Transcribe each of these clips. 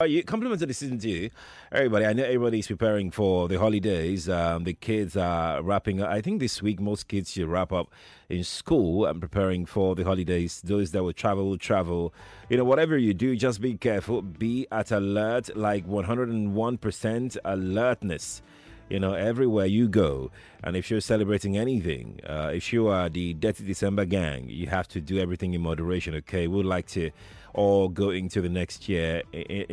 Compliments of the season to you, everybody. I know everybody's preparing for the holidays. The kids are wrapping up. I think this week most kids should wrap up in school and preparing for the holidays. Those that will travel will travel. Whatever you do, just be careful. Be at alert, like 101% alertness. Everywhere you go. And if you're celebrating anything, if you are the Dirty December gang, you have to do everything in moderation, okay? We'd like to all go into the next year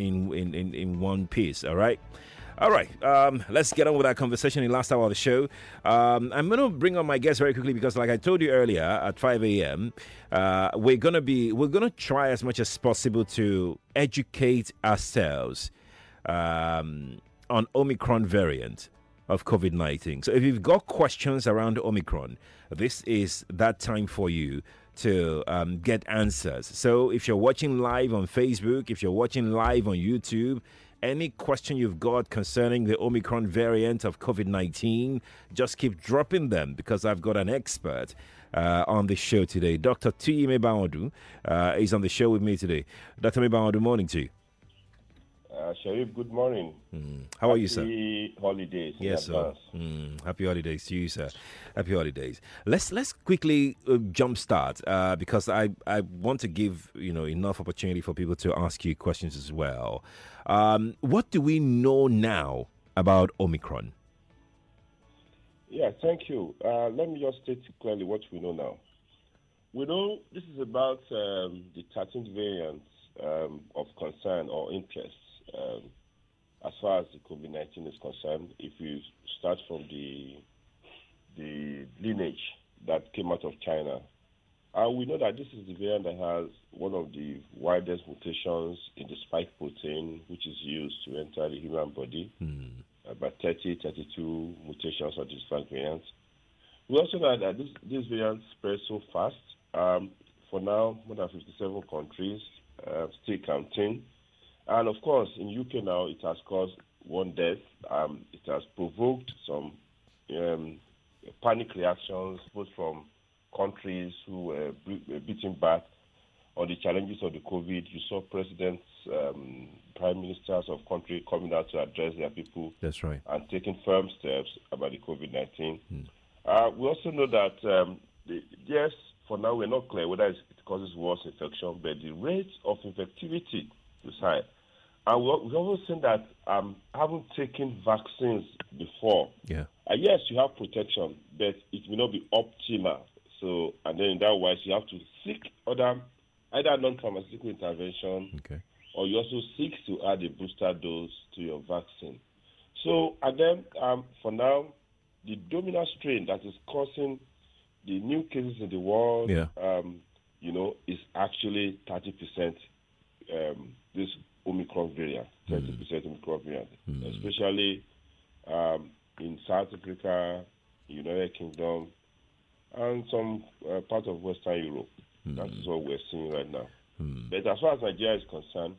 in one piece, all right? All right, let's get on with that conversation in the last hour of the show. I'm going to bring on my guest very quickly because, like I told you earlier, at 5 a.m., we're going to try as much as possible to educate ourselves on Omicron variant of COVID-19. So if you've got questions around Omicron, this is that time for you to get answers. So if you're watching live on Facebook, if you're watching live on YouTube, any question you've got concerning the Omicron variant of COVID-19, just keep dropping them because I've got an expert on the show today. Dr. Tuyi Mebawadu is on the show with me today. Dr. Mebawadu, morning to you. Sharif, good morning. How are you, sir? Happy holidays. Yes, sir. Happy holidays to you, sir. Happy holidays. Let's quickly jumpstart because I want to give enough opportunity for people to ask you questions as well. What do we know now about Omicron? Yeah, thank you. Let me just state clearly what we know now. We know this is about the 13th variant of concern or interest. As far as the COVID-19 is concerned, if you start from the lineage that came out of China, we know that this is the variant that has one of the widest mutations in the spike protein, which is used to enter the human body. About 32 mutations of this spike variant. We also know that this variant spreads so fast. For now, more than 57 countries, still counting. And of course, in UK now, it has caused one death. It has provoked some panic reactions, both from countries who were beating back on the challenges of the COVID. You saw presidents, prime ministers of countries coming out to address their people. That's right. And taking firm steps about the COVID-19. We also know that, yes, for now, we're not clear whether it causes worse infection, but the rate of infectivity is high. And we've also seen that having taken vaccines before, yes, you have protection, but it may not be optimal. So, and then in that wise, you have to seek either non-pharmaceutical intervention, or you also seek to add a booster dose to your vaccine. So, and then for now, the dominant strain that is causing the new cases in the world, is actually 30%. This Omicron variant, 30% Omicron variant, especially in South Africa, United Kingdom, and some part of Western Europe. That is what we're seeing right now. But as far as Nigeria is concerned,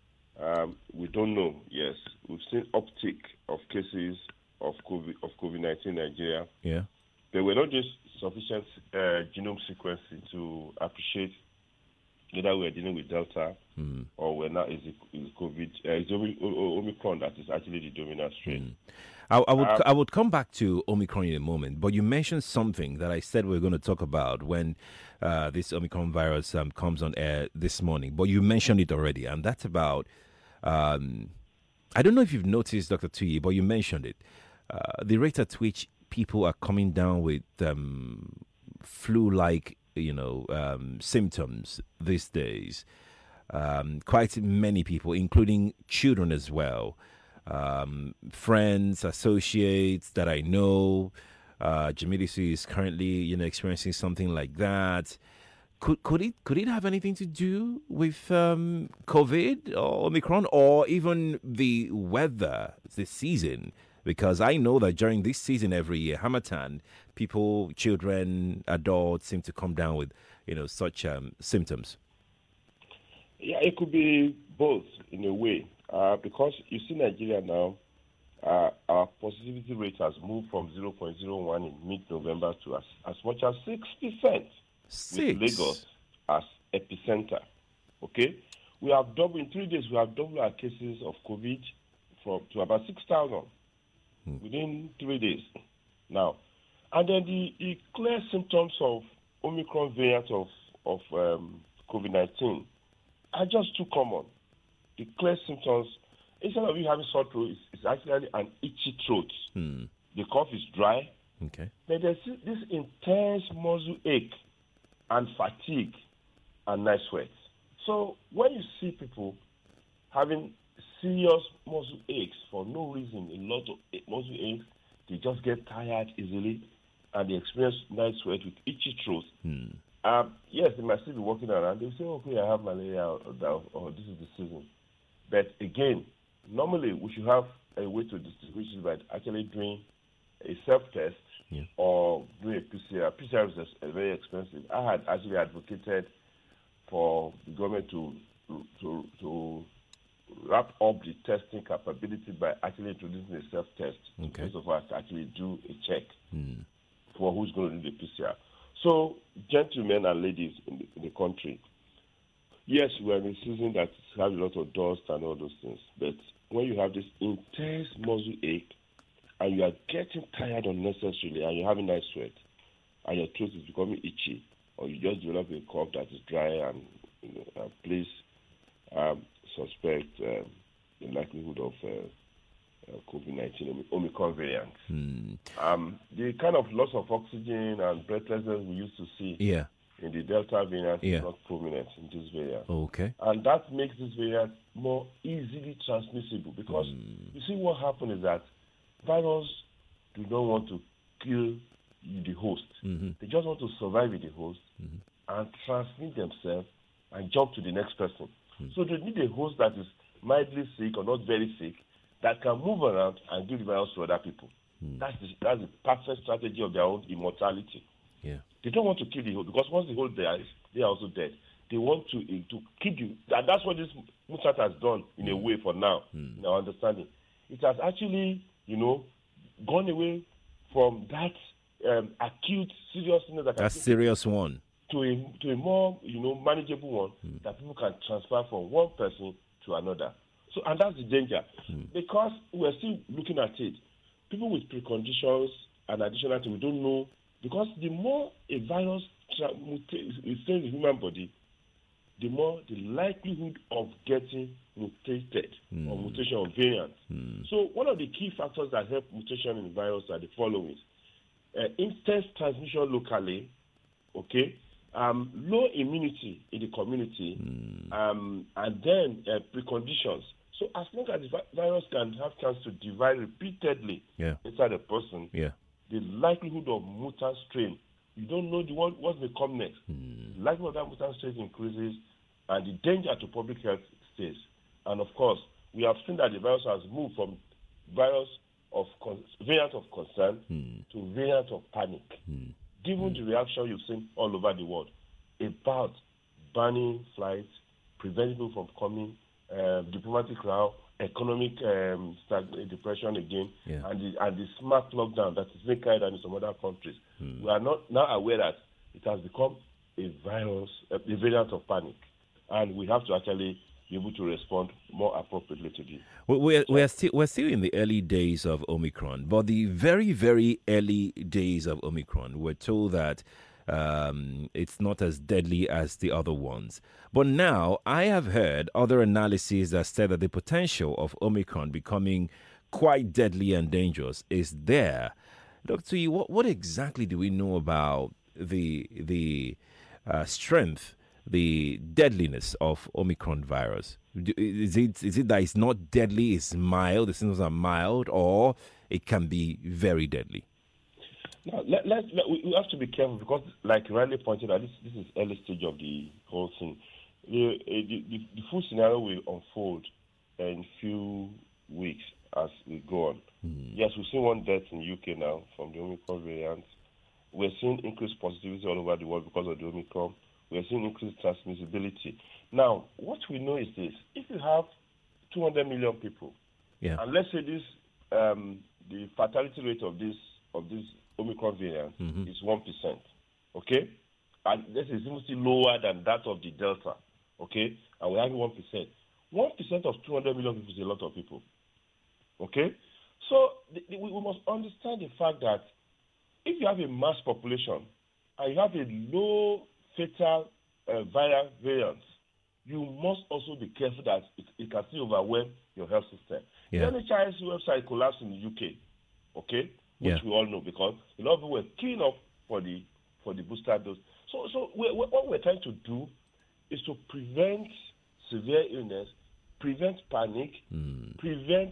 we don't know. Yes, we've seen uptick of cases of COVID-19 in Nigeria. Yeah, but we're not just sufficient genome sequencing to appreciate whether we're dealing with Delta or whether it's COVID, it's Omicron that is actually the dominant strain. I would come back to Omicron in a moment, but you mentioned something that I said we are going to talk about when this Omicron virus comes on air this morning. But you mentioned it already, and that's about, I don't know if you've noticed, Dr. Tuyi, but you mentioned it, the rate at which people are coming down with flu-like symptoms these days. Quite many people, including children as well, friends, associates that I know. Jamilisi is currently, experiencing something like that. Could it have anything to do with COVID or Omicron, or even the weather, the season? Because I know that during this season every year, Harmattan, people, children, adults seem to come down with, such symptoms. Yeah, it could be both in a way. Because you see Nigeria now, our positivity rate has moved from 0.01 in mid-November to as much as 6%. With Lagos as epicenter. Okay? we have doubled in 3 days. We have doubled our cases of COVID to about 6,000 within 3 days. Now, and then the clear symptoms of Omicron variant of COVID-19 are just too common. The clear symptoms, instead of you having sore throat, it's actually an itchy throat. The cough is dry. Okay. But there's this intense muscle ache and fatigue and night sweat. So when you see people having serious muscle aches for no reason, a lot of muscle aches, they just get tired easily and they experience night sweat with itchy throat. Yes, they might still be walking around. They say, okay, I have malaria or this is the season. But again, normally we should have a way to distinguish it by actually doing a self-test or doing a PCR. PCR is very expensive. I had actually advocated for the government to wrap up the testing capability by actually introducing a self-test. Okay. Most of us actually do a check for who's going to do the PCR. So, gentlemen and ladies in the country, yes, we are in a season that has a lot of dust and all those things. But when you have this intense muscle ache and you are getting tired unnecessarily and you're having night sweat and your throat is becoming itchy, or you just develop a cough that is dry and please suspect the likelihood of COVID-19 Omicron variant. The kind of loss of oxygen and breathlessness we used to see in the Delta variant is not prominent in this variant. Okay. And that makes this variant more easily transmissible because you see what happened is that virus do not want to kill the host. They just want to survive with the host and transmit themselves and jump to the next person. So they need a host that is mildly sick or not very sick that can move around and give the virus to other people. That's the perfect strategy of their own immortality. Yeah. They don't want to kill the host because once the host dies, they are also dead. They want to keep you. That's what this mutant has done in a way for now, in our understanding. It has actually, gone away from that acute seriousness that's serious one to a more manageable one that people can transfer from one person to another. So and that's the danger because we're still looking at it. People with preconditions and additional things we don't know because the more a virus is in the human body, the more the likelihood of getting mutated or mutation or variant. So one of the key factors that help mutation in the virus are the following. Instant transmission locally, low immunity in the community, and then preconditions. So as long as the virus can have chance to divide repeatedly inside a person, the likelihood of mutant strain, you don't know what may come next. The likelihood of that mutant strain increases, and the danger to public health stays. And of course, we have seen that the virus has moved from variant of concern to variant of panic. Given the reaction you've seen all over the world about banning flights, preventing people from coming, diplomatic row, economic depression again, and the smart lockdown that is being carried out in some other countries, we are not now aware that it has become a variant of panic, and we have to actually be able to respond more appropriately to this. We're still in the early days of Omicron, but the very, very early days of Omicron, we're told that it's not as deadly as the other ones. But now I have heard other analyses that said that the potential of Omicron becoming quite deadly and dangerous is there. Dr. Yi, what exactly do we know about the strength, the deadliness of Omicron virus? Is it that it's not deadly, it's mild, the symptoms are mild, or it can be very deadly? Now, we have to be careful because, like you rightly pointed out, this is early stage of the whole thing. The full scenario will unfold in few weeks as we go on. Yes, we've seen one death in the UK now from the Omicron variant. We're seeing increased positivity all over the world because of the Omicron. We're seeing increased transmissibility. Now, what we know is this: if you have 200 million people, and let's say this, the fatality rate of this Omicron variant is 1%, okay? And this is still lower than that of the Delta, okay, and we're having 1%. 1% of 200 million people is a lot of people, okay? So we must understand the fact that if you have a mass population and you have a low fatal viral variance, you must also be careful that it can still overwhelm your health system. Yeah. The NHIS website collapsed in the UK, okay, which we all know because a lot of people were queuing up for the booster dose. So what we're trying to do is to prevent severe illness, prevent panic, prevent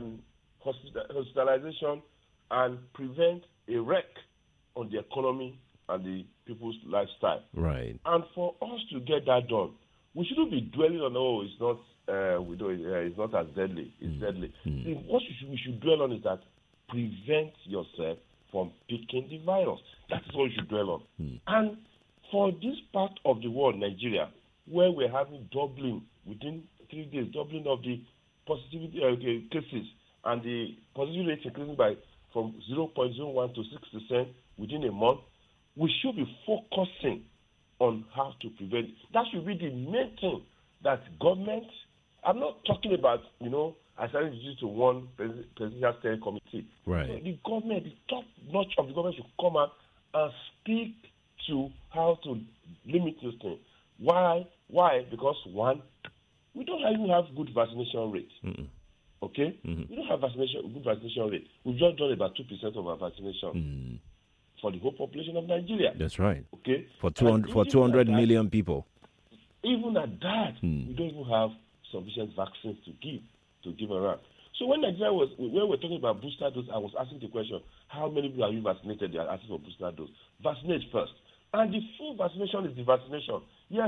hospitalization, and prevent a wreck on the economy and the people's lifestyle. Right. And for us to get that done, we shouldn't be dwelling on, it's not it's not as deadly. It's deadly. What we should dwell on is that prevent yourself from picking the virus. That's what you should dwell on. And for this part of the world, Nigeria, where we're having doubling within 3 days, doubling of the positivity cases, and the positivity rate increasing from 0.01 to 6% within a month, we should be focusing on how to prevent. That should be the main thing that government, I'm not talking about, I started to one presidential steering committee. Right. So the government, the top notch of the government should come out and speak to how to limit this thing. Why? Because one, we don't even have good vaccination rate. Okay? We don't have good vaccination rate. We've just done about 2% of our vaccination for the whole population of Nigeria. That's right. Okay? For 200 million people. Even at that, we don't even have sufficient vaccines to give around. So when Nigeria when we're talking about booster dose, I was asking the question, how many people are you vaccinated? They are asking for booster dose. Vaccinate first. And the full vaccination is the vaccination. Yes,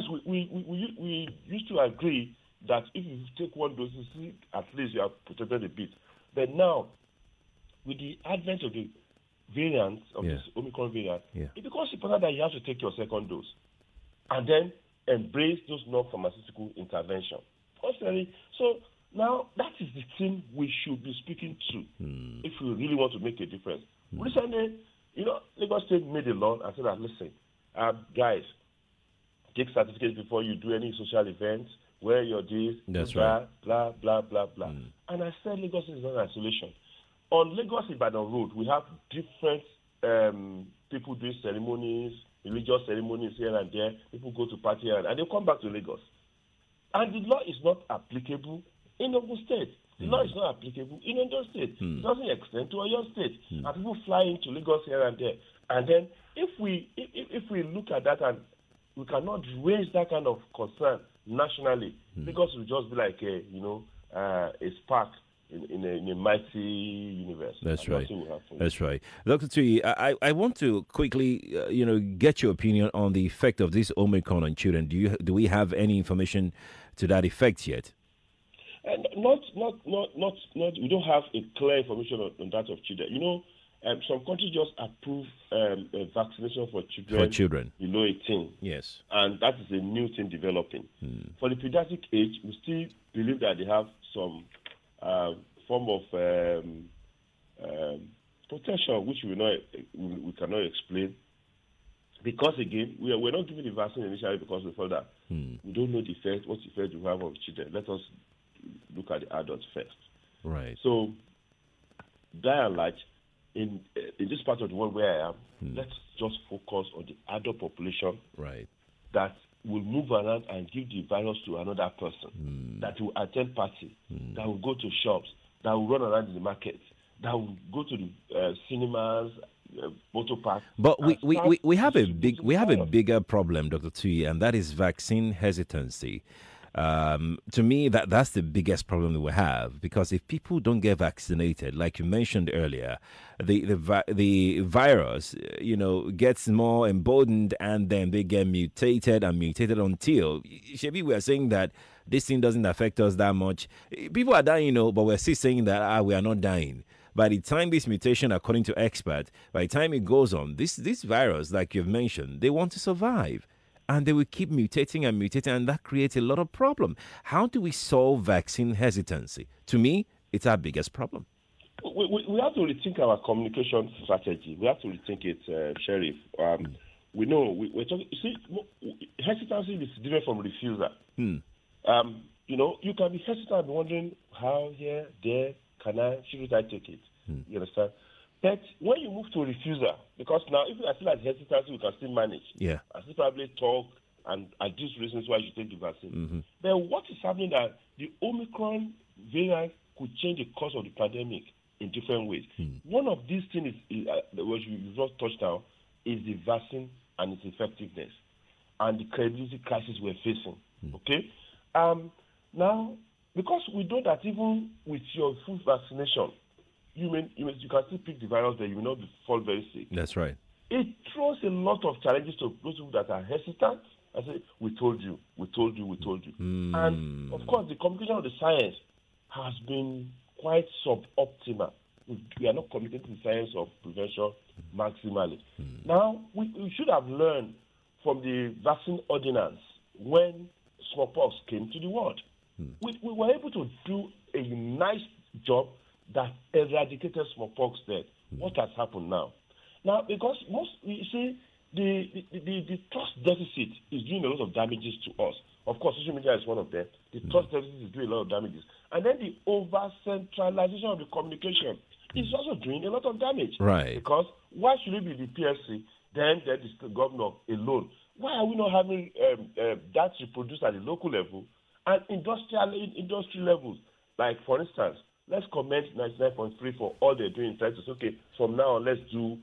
we used to agree that if you take one dose, at least you have protected a bit. But now, with the advent of the variants of this Omicron variant, it becomes important that you have to take your second dose and then embrace those non-pharmaceutical intervention. So now that is the thing we should be speaking to if we really want to make a difference. Recently, Lagos State made a law and said that, listen, guys, take certificates before you do any social events, wear your this, blah, blah, blah, blah, blah. And I said Lagos is not an isolation. On Lagos-Ibadan Road, we have different people doing ceremonies, religious ceremonies here and there. People go to party and they come back to Lagos. And the law is not applicable in Ogun State. The law is not applicable in Ondo State. It doesn't extend to Oyo State. And people fly into Lagos here and there. And then if we look at that and we cannot raise that kind of concern nationally, Lagos will just be like a spark in a mighty universe. That's right. That's right. Dr. Tui, I want to quickly, get your opinion on the effect of this Omicron on children. Do we have any information to that effect yet? Not. We don't have a clear information on that of children. Some countries just approve vaccination for children below 18. Yes. And that is a new thing developing. For the pediatric age, we still believe that they have some form of protection, which we cannot explain. Because, again, we're not giving the vaccine initially because we thought that we don't know what effect we have on children. Let us look at the adults first. Right. So, by and large, in this part of the world where I am, let's just focus on the adult population that will move around and give the virus to another person, that will attend parties, that will go to shops, that will run around in the market, that will go to the cinemas, motor parks. But we have a bigger problem, Dr. Tui, and that is vaccine hesitancy. To me, that's the biggest problem that we have, because if people don't get vaccinated, like you mentioned earlier, the virus, gets more emboldened, and then they get mutated until Shebi, we are saying that this thing doesn't affect us that much. People are dying, but we're still saying that we are not dying. By the time this mutation, according to experts, by the time it goes on, this virus, like you've mentioned, they want to survive. And they will keep mutating, and that creates a lot of problem. How do we solve vaccine hesitancy? To me, it's our biggest problem. We have to rethink our communication strategy. We have to rethink it, Sheriff. We know we're talking. You see, hesitancy is different from refusal. You can be hesitant and wondering how, here, there, should I take it? You understand? But when you move to refusal, because now if you are still at hesitancy, you can still manage. Yeah. I still probably talk and these reasons why you should take the vaccine. But what is happening that the Omicron variant could change the course of the pandemic in different ways. One of these things which you just touched on is the vaccine and its effectiveness and the credibility crisis we're facing. Okay? Now, because we know that even with your full vaccination, you can still pick the virus that you will not fall very sick. That's right. It throws a lot of challenges to those people that are hesitant. I say, we told you. And, of course, the communication of the science has been quite suboptimal. We are not communicating the science of prevention maximally. Now, we should have learned from the vaccine ordinance when smallpox came to the world. We were able to do a nice job that eradicated smallpox then. What has happened now? Now, because the trust deficit is doing a lot of damages to us. Of course, social media is one of them. The trust deficit is doing a lot of damages. And then the over-centralization of the communication is also doing a lot of damage. Right. Because why should it be the PSC, then the governor alone? Why are we not having that reproduced at the local level and industry levels? Like, for instance, let's commend 99.3 for all they're doing. Trying to say, okay, from now on, let's do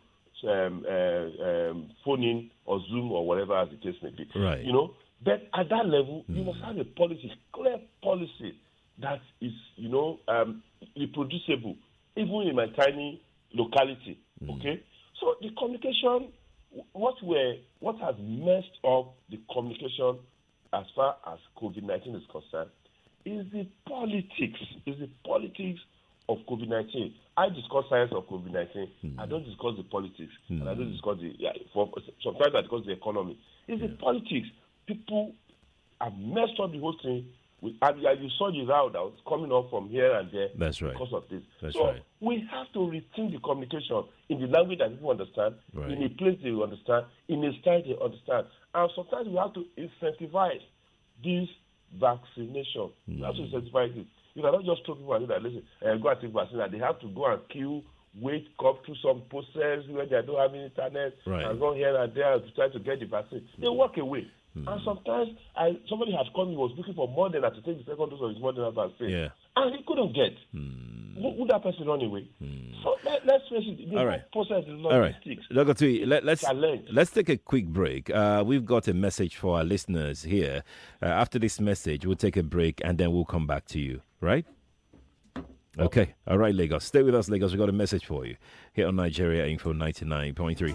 phone in or Zoom or whatever as the case may be. Right. But at that level, you must have a clear policy that is, reproducible, even in my tiny locality. Okay? So the communication, what has messed up the communication as far as COVID-19 is concerned is the politics of COVID-19. I discuss science of COVID-19. I don't discuss the politics. And I don't discuss sometimes I discuss the economy. It's the politics. People have messed up the whole thing. And you saw the row that was coming up from here and there. That's right. Because of this. That's so right. we have to rethink the communication in the language that people understand, in a place they understand, in a style they understand. And sometimes we have to incentivize this vaccination. You have to incentivize it. You cannot just tell people and say that, listen, go and take vaccine. They have to go and queue, wait, come through some process where they don't have internet, and go here and there to try to get the vaccine. They walk away. And sometimes somebody had called me, was looking for Moderna to take the second dose of his Moderna vaccine. And he couldn't get. Would that person run away? So let's face it, the whole process is logistics. All right. Dr. Tui, let's take a quick break. We've got a message for our listeners here. After this message, we'll take a break and then we'll come back to you, right? Okay. All right, Lagos. Stay with us, Lagos. We've got a message for you here on Nigeria Info 99.3.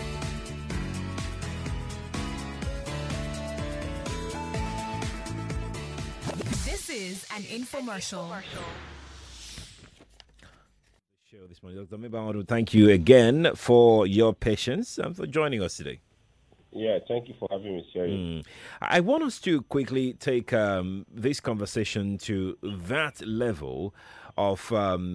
Is an infomercial. Show this morning, Dr. Meba, I want to thank you again for your patience and for joining us today. Yeah, thank you for having me, Sherry. I want us to quickly take this conversation to that level of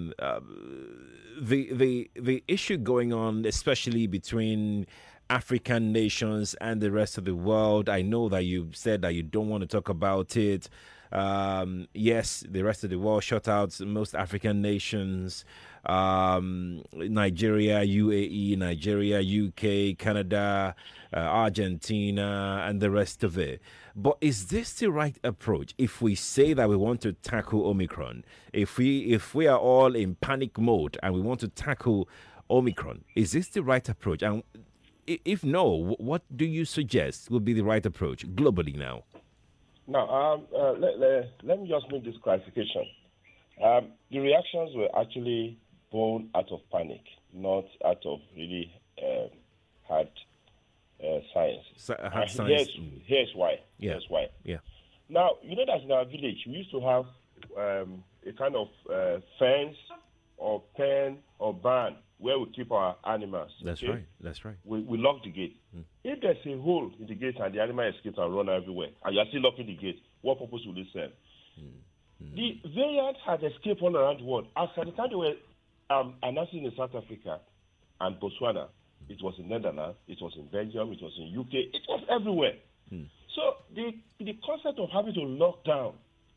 the issue going on, especially between African nations and the rest of the world. I know that you said that you don't want to talk about it. Yes, the rest of the world shut out most African nations, Nigeria, UAE, Nigeria, UK, Canada, Argentina, and the rest of it. But is this the right approach? If we say that we want to tackle Omicron, if we are all in panic mode and we want to tackle Omicron, is this the right approach? And if no, what do you suggest would be the right approach globally now? Now, let me just make this clarification. The reactions were actually born out of panic, not out of really hard science. Hard science. Here's why. Yeah. Here's why. Yeah. Now, you know that in our village, we used to have a kind of fence or pen or barn where we keep our animals. That's right. That's right. We lock the gate. If there's a hole in the gate and the animal escapes and run everywhere, and you're still locking the gate, what purpose will it serve? The variant had escaped all around the world. As at the time they were announcing in South Africa and Botswana, it was in Netherlands, it was in Belgium, it was in UK, it was everywhere. So the concept of having to lock down,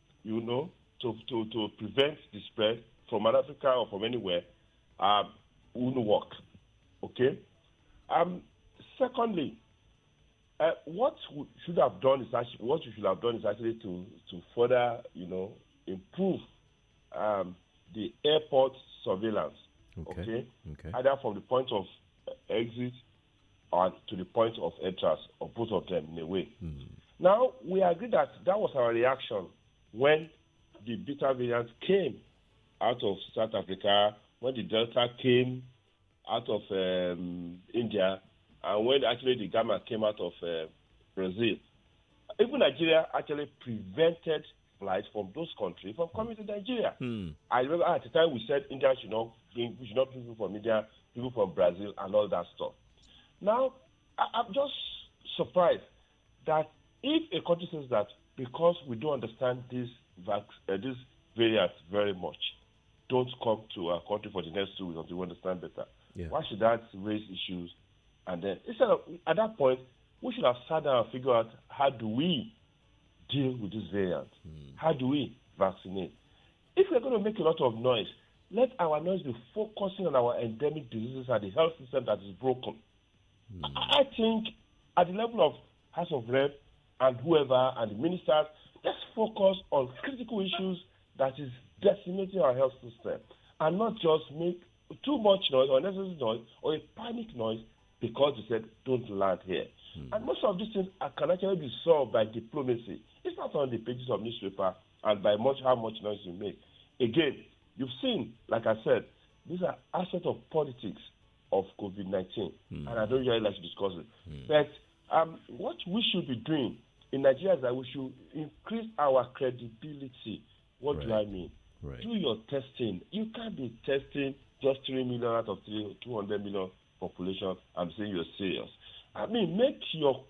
to prevent the spread from Africa or from anywhere, wouldn't work. Okay. Secondly, what you should have done is actually to further, improve the airport surveillance. Okay. Either from the point of exit or to the point of entrance, or both of them in a way. Now, we agree that was our reaction when the Beta variant came out of South Africa, when the Delta came out of India, and when actually the Gamma came out of Brazil. Even Nigeria actually prevented flights from those countries from coming to Nigeria. I remember at the time we said India should not bring people from India, people from Brazil, and all that stuff. Now, I'm just surprised that if a country says that because we don't understand this variant very much, don't come to our country for the next 2 weeks until we understand better. Yeah. Why should that raise issues? And then, instead of, at that point, we should have sat down and figured out how do we deal with this variant? How do we vaccinate? If we're going to make a lot of noise, let our noise be focusing on our endemic diseases and the health system that is broken. I think at the level of House of Rep and whoever and the ministers, let's focus on critical issues that is decimating our health system and not just make too much noise or unnecessary noise or a panic noise because they said don't land here. And most of these things can actually be solved by diplomacy. It's not on the pages of newspaper and by how much noise you make. Again, you've seen, like I said, these are aspects of politics of COVID-19, and I don't really like to discuss it. But what we should be doing in Nigeria is that we should increase our credibility. What do I mean? Do your testing. You can't be testing just 3 million out of 200 million population and saying you're serious. I mean, make your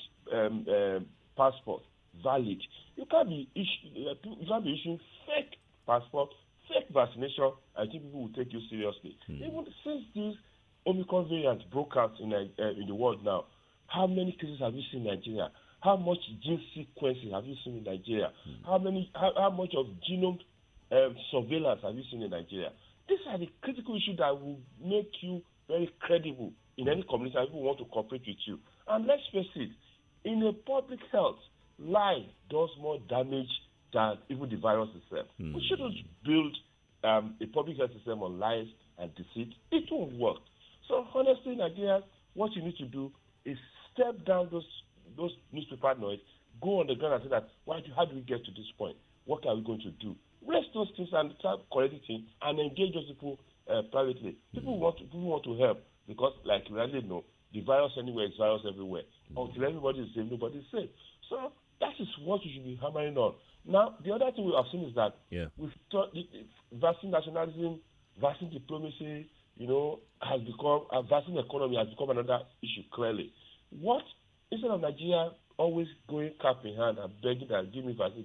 COVID passport valid. You can't be issuing fake passport, fake vaccination. I think people will take you seriously. Even since this Omicron variant broke out in the world now, how many cases have you seen in Nigeria? How much gene sequencing have you seen in Nigeria? How much of genome surveillance have you seen in Nigeria? These are the critical issues that will make you very credible in any community that people want to cooperate with you. And let's face it, in a public health, lie does more damage than even the virus itself. We shouldn't build a public health system on lies and deceit. It won't work. So honestly, Nigeria, what you need to do is step down those newspaper noise, go on the ground and say that, how do we get to this point? What are we going to do? Raise those things and start correcting things and engage those people privately. People want to help because, like we already know, the virus anywhere is virus everywhere. Until everybody is safe, nobody is safe. So that is what you should be hammering on. Now, the other thing we have seen is that we've thought vaccine nationalism, vaccine diplomacy, has become, a vaccine economy has become another issue clearly. Instead of Nigeria always going cap in hand and begging that give me vaccine,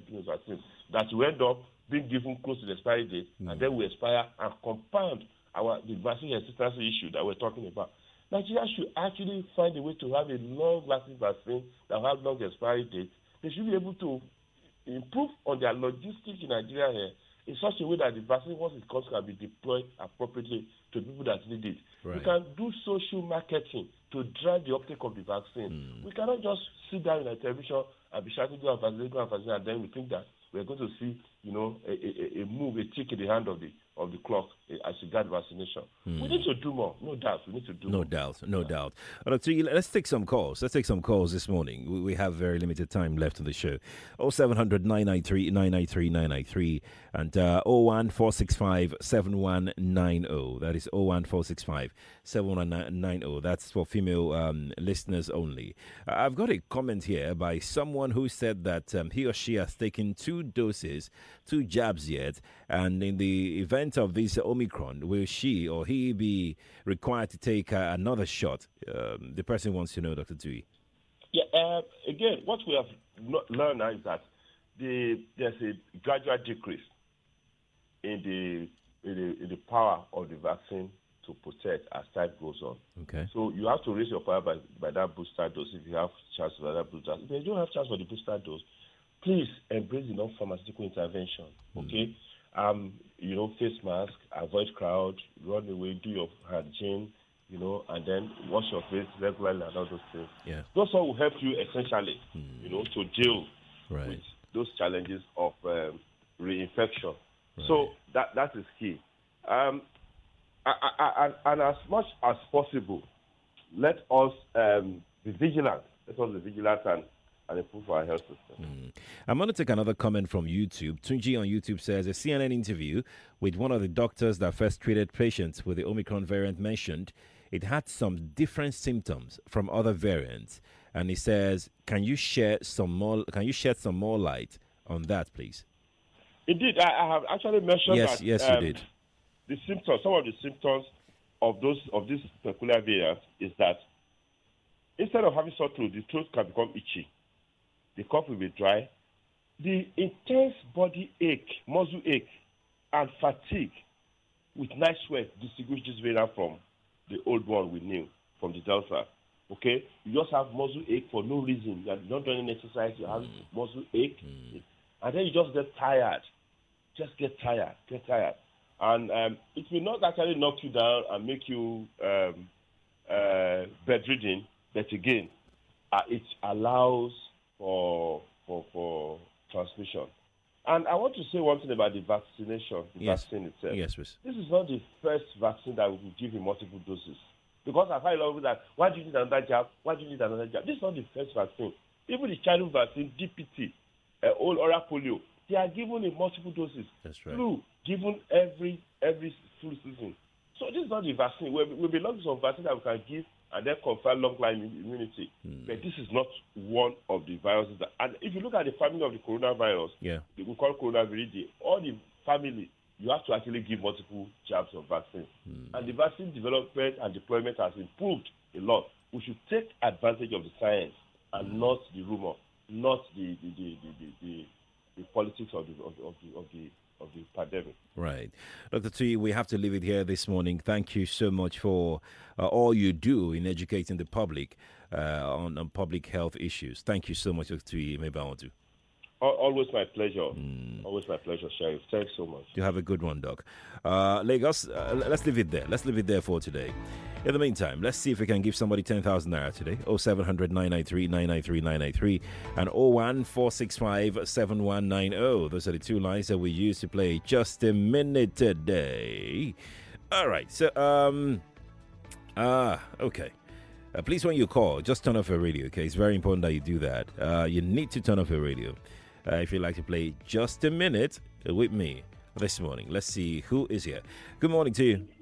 that you end up being given close to the expiry date and then we expire and compound the vaccine hesitancy issue that we're talking about. Nigeria should actually find a way to have a long-lasting vaccine that will have long expiry dates. They should be able to improve on their logistics in Nigeria here in such a way that the vaccine, once it comes, can be deployed appropriately to people that need it. We can do social marketing to drive the uptake of the vaccine. We cannot just sit down in a television and be shouting, go and vaccinate, and then we think that we're going to see, a move, a tick in the hand of the clock as regards vaccination. We need to do more, no doubt. We need to do more. No doubt. Let's take some calls. This morning. We have very limited time left on the show. 0700 993 993 993 and 01465 7190. That is 01465 7190. That's for female listeners only. I've got a comment here by someone who said that he or she has taken 2 jabs yet, and in the event of this Omicron, will she or he be required to take another shot? The person wants to know, Dr. Tui. Yeah, again, what we have learned now is that there's a gradual decrease in the power of the vaccine to protect as time goes on. Okay. So you have to raise your power by that booster dose if you have chance for that booster. If you don't have chance for the booster dose, please embrace the non-pharmaceutical intervention. Okay? Face mask, avoid crowd, run away, do your hygiene, and then wash your face regularly and all those things. Yeah. Those all will help you essentially, to deal with those challenges of reinfection. Right. So that is key. And as much as possible, let us be vigilant. Let us be vigilant and improve our health system. I'm going to take another comment from YouTube. Tunji on YouTube says, a CNN interview with one of the doctors that first treated patients with the Omicron variant mentioned it had some different symptoms from other variants. And he says, can you shed some more light on that, please? Indeed, I have actually mentioned that. Yes, you did. The symptoms, some of the symptoms of this peculiar variant is that instead of having sore throat, the throat can become itchy. The cough will be dry. The intense body ache, muscle ache, and fatigue with night sweat distinguish this variant from the old one we knew, from the Delta. Okay? You just have muscle ache for no reason. You're not doing any exercise, you have muscle ache, and then you just get tired. Get tired. And it will not actually knock you down and make you bedridden, but again, it allows for transmission. And I want to say one thing about the vaccination, vaccine itself. Yes, please. This is not the first vaccine that we will give in multiple doses. Because I've heard a lot of that, why do you need another jab? This is not the first vaccine. Even the childhood vaccine, DPT, old oral polio, they are given in multiple doses. That's right. Flu, given every flu season. So this is not the vaccine. We'll be looking for some vaccine that we can give and then confer long-line immunity. But this is not one of the viruses. And if you look at the family of the coronavirus, we call coronavirus, all the family, you have to actually give multiple jabs of vaccine. And the vaccine development and deployment has improved a lot. We should take advantage of the science and not the rumor, not the politics of the pandemic. Right. Dr. Tui, we have to leave it here this morning. Thank you so much for all you do in educating the public on public health issues. Thank you so much, Dr. Tui Mebaodu. Always my pleasure. Always my pleasure, Sheriff. Thanks so much. You have a good one, Doc. Lagos, let's leave it there. Let's leave it there for today. In the meantime, let's see if we can give somebody 10,000 naira today. 0700 993 993 993 and 01465 7190. Those are the two lines that we use to play Just a Minute today. All right. So, okay. Please, when you call, just turn off your radio, okay? It's very important that you do that. You need to turn off your radio if you'd like to play Just a Minute with me this morning. Let's see who is here. Good morning to you.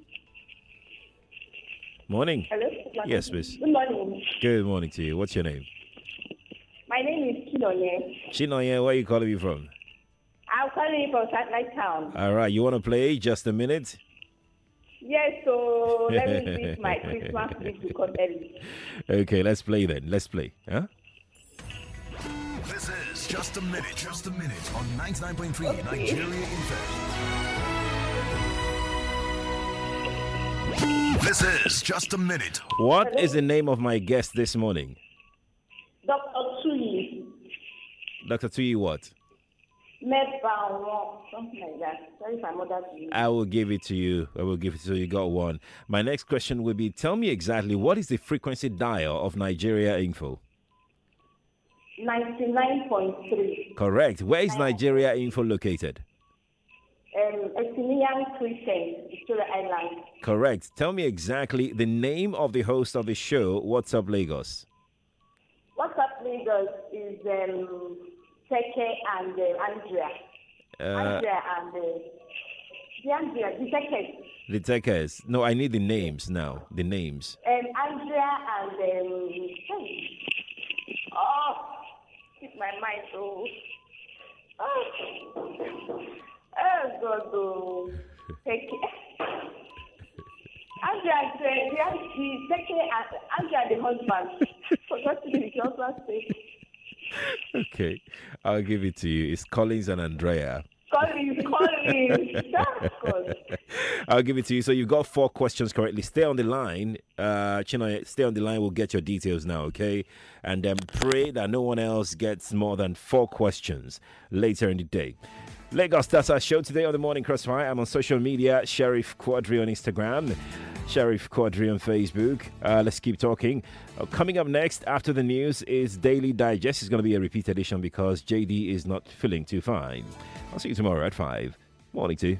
Morning. Hello? Yes, please. Good morning. Good morning to you. What's your name? My name is Chinoye. Chinoye, where are you calling me from? I'm calling you from Satellite Town. All right. You want to play Just a Minute? Yes, so let me greet my Christmas gift to come early. Okay, let's play then. Let's play. Huh? This is Just a Minute on 99.3 Nigeria FM. This is Just a Minute. What is the name of my guest this morning? Dr. Tui. Dr. Tui what? Something like that. Sorry if I'm mother to you. I will give it to you. You got one. My next question will be, tell me exactly what is the frequency dial of Nigeria Info? 99.3. Correct. Where is Nigeria Info located? Extinian Christian, Victoria Island. Correct. Tell me exactly the name of the host of the show, What's Up Lagos? What's Up Lagos is Teke and Andrea. Andrea and the Tekes. The Tekes. No, I need the names now. The names. Andrea and keep my mind so. God, Teke. Andrea, the husband. Forgot to be the husband's name. Okay, I'll give it to you. It's Collins and Andrea. Collins. That's good. I'll give it to you. So you've got 4 questions correctly. Stay on the line. Chinoy, stay on the line. We'll get your details now, okay? And then pray that no one else gets more than 4 questions later in the day. Lagos, that's our show today on the Morning Crossfire. I'm on social media, Sheriff Quadri on Instagram, Sheriff Quadri on Facebook. Let's keep talking. Coming up next after the news is Daily Digest. It's going to be a repeat edition because JD is not feeling too fine. I'll see you tomorrow at 5. Morning to you.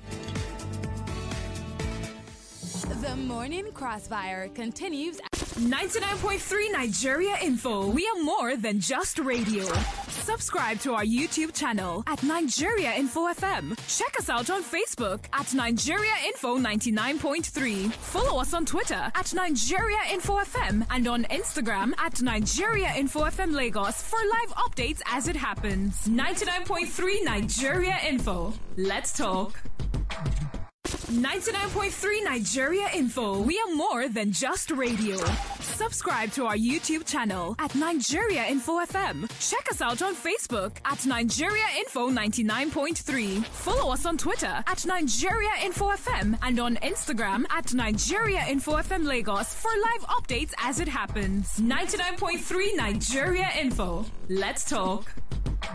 The Morning Crossfire continues. 99.3 Nigeria Info. We are more than just radio. Subscribe to our YouTube channel at Nigeria Info FM. Check us out on Facebook at Nigeria Info 99.3. Follow us on Twitter at Nigeria Info FM and on Instagram at Nigeria Info FM Lagos for live updates as it happens. 99.3 Nigeria Info. Let's talk. 99.3 Nigeria Info. We are more than just radio. Subscribe to our YouTube channel at Nigeria Info FM. Check us out on Facebook at Nigeria Info 99.3. Follow us on Twitter at Nigeria Info FM and on Instagram at Nigeria Info FM Lagos for live updates as it happens. 99.3 Nigeria Info. Let's talk.